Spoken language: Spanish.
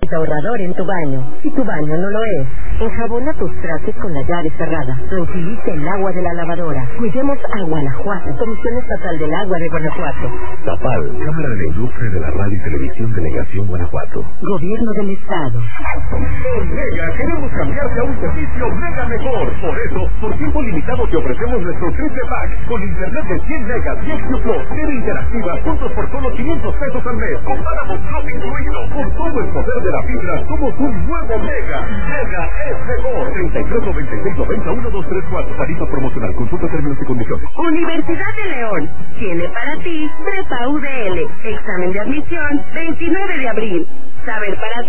Ahorrador en tu baño. Si tu baño no lo es, enjabona tus trastes con la llave cerrada. Reutiliza el agua de la lavadora. Cuidemos a Guanajuato. Comisión Estatal del Agua de Guanajuato. Tapal, Cámara de la Industria de la Radio y Televisión, Delegación Guanajuato. Gobierno del Estado. Con Mega queremos cambiarte a un servicio mega mejor. Por eso, por tiempo limitado te ofrecemos nuestro triple pack con internet de 100 megas y XQ Plus, tele interactiva, puntos por solo 500 pesos al mes. Comparamos Plus incluido. Con todo el poder de la fibra, somos un nuevo Mega. Mega es mejor. 33 96 90 1234. Tarifa promocional. Consulta términos y condiciones. Universidad de León tiene para ti Prepa UDL. Examen de admisión 29 de abril. Saber para